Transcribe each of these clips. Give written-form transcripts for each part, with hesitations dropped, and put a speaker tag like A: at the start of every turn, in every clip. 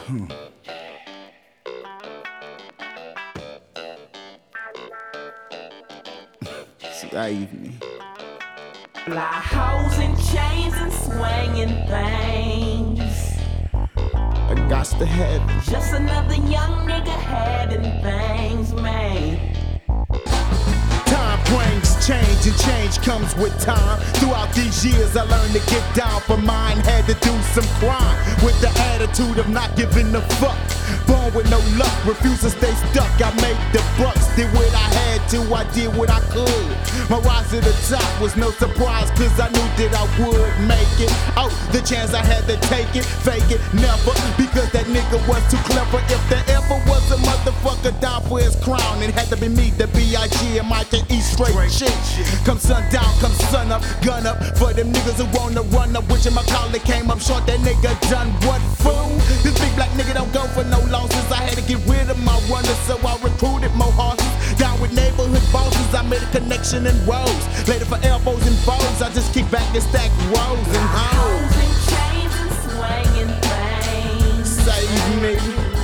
A: Save me.
B: Fly hoes in chains and swinging things.
A: I got to have it.
B: Just another young nigga having things, man.
A: Time brings change, and change comes with time. Throughout these years, I learned to get down for mine. Had to do some crime with the attitude of not giving a fuck. Born with no luck, refuse to stay stuck. I made the bucks, did what I had to, I did what I could. My rise to the top was no surprise, cause I knew that I would make it. Oh, the chance I had to take it, fake it, never, because that nigga was too clever. If there ever was a motherfucker down for his crown, it had to be me, the B.I.G. and Mike and E straight shit. Come sundown, come sun up, gun up for them niggas who wanna run up. Which in my collar came up short, that nigga done what, fool? This big black nigga don't go for no losses. I had to get rid of my runners, so I recruited more horses. Down with neighborhood bosses, I made a connection and rose. Later for elbows and foes, I just keep back and stack rows and hoes.
B: Hoes in chains and swinging things.
A: Save me.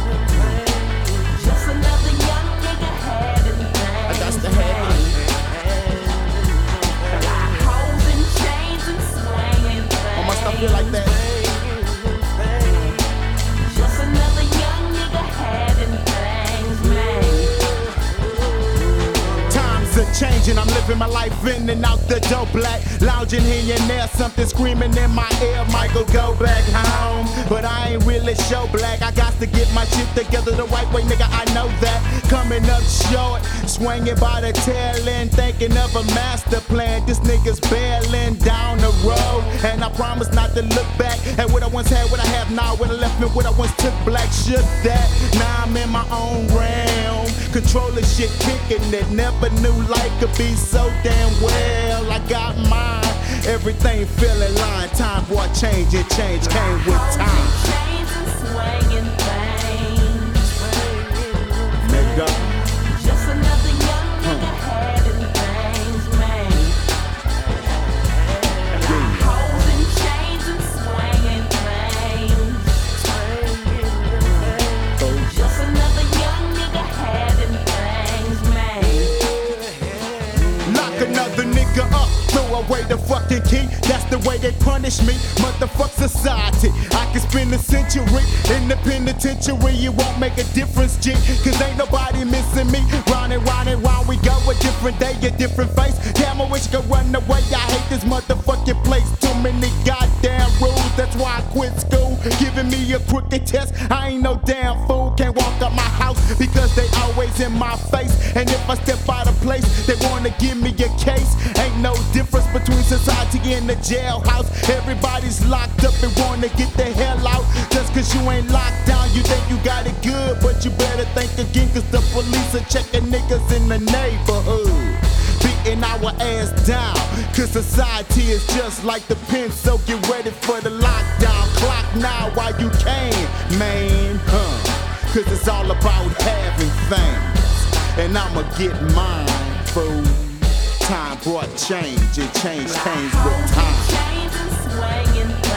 B: Just another young nigga having things.
A: I got to have it.
B: Fly hoes in chains and swinging things.
A: All my stuff feel like that.
B: Just another young nigga having things, man.
A: Times are changing, I'm living my life in and out the door black. Lounging here and there, something screaming in my ear. Michael, go back home. But I ain't really show black. I got to get my shit together the right way, nigga, I know that. Coming up short, swinging by the tail end, thinking of a master plan. This nigga's bailing down the road, and I promise not to look back at what I once had, what I have now, what I left me, what I once took black. Should that? Now I'm in my own realm, controlling shit, kicking it. Never knew life could be so damn well. I got mine, everything fell in line. Time brought change, and change came with time.
B: Hoes in chains and swinging things.
A: Nigga,
B: Just another young nigga having things, man. Hoes in chains and swinging things. Just another young nigga having things, man.
A: lock another nigga up, throw away the fucking key. That's the way they punish me, motherfuck society. I can spend a century in the penitentiary, it won't make a difference, G. Cause ain't nobody missing me. Round and round and round we go, a different day, a different face. Damn, I wish I could run away, I hate this motherfucking place. Too many goddamn rules, that's why I quit school. Giving me a crooked test, I ain't no damn fool. Can't walk out my house because they always in my face. And if I step out of place, they wanna give me a case. Ain't no difference between society and the jailhouse. Everybody's locked up and wanna get the hell out. Just cause you ain't locked down, you think you got it good, but you better think again, cause the police are checking niggas in the neighborhood, beating our ass down. Cause society is just like the pen, so get ready for the lockdown. Clock now while you can, man, cause it's all about having things, and I'ma get mine, fool. Time brought change, and change came with time.
B: Chains and swinging